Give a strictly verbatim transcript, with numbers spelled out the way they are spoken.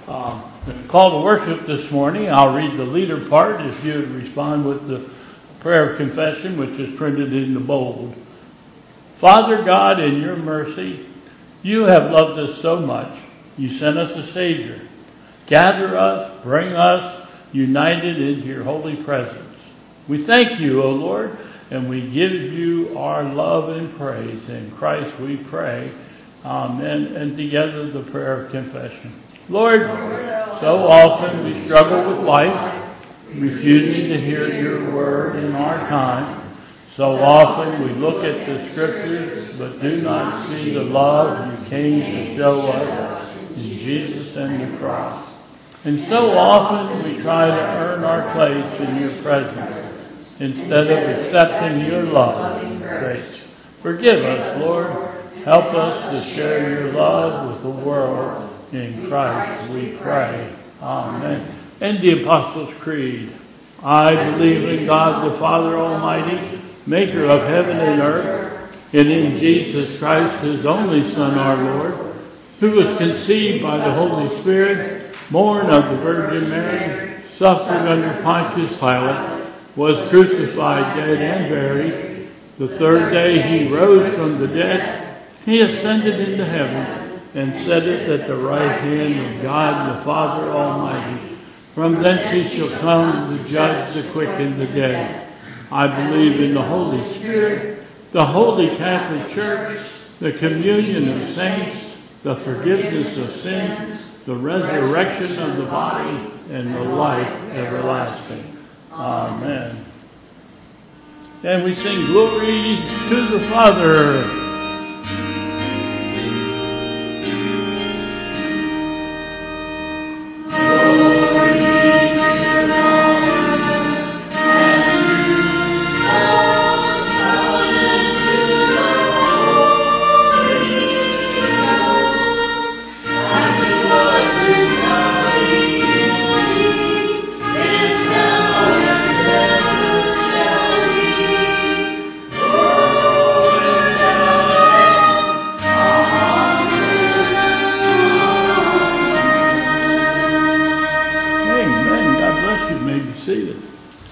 Um, call to worship this morning. I'll read the leader part if you would respond with the prayer of confession, which is printed in the bold. Father God, in your mercy, you have loved us so much. You sent us a Savior. Gather us, bring us united into your holy presence. We thank you, O Lord, and we give you our love and praise. In Christ we pray. Amen. And together the prayer of confession. Lord, so often we struggle with life, refusing to hear your word in our time. So often we look at the scriptures, but do not see the love you came to show us in Jesus and the cross. And so often we try to earn our place in your presence instead of accepting your love and grace. Forgive us, Lord. Help us to share your love with the world. In Christ we pray. Amen. And the Apostles' Creed. I believe in God the Father Almighty, maker of heaven and earth, and in Jesus Christ, his only Son, our Lord, who was conceived by the Holy Spirit, born of the Virgin Mary, suffered under Pontius Pilate, was crucified, dead, and buried. The third day he rose from the dead. He ascended into heaven and sitteth at the right hand of God the Father Almighty. From thence he shall come to judge the quick and the dead. I believe in the Holy Spirit, the Holy Catholic Church, the communion of saints, the forgiveness of sins, the resurrection of the body, and the life everlasting. Amen. And we sing glory to the Father,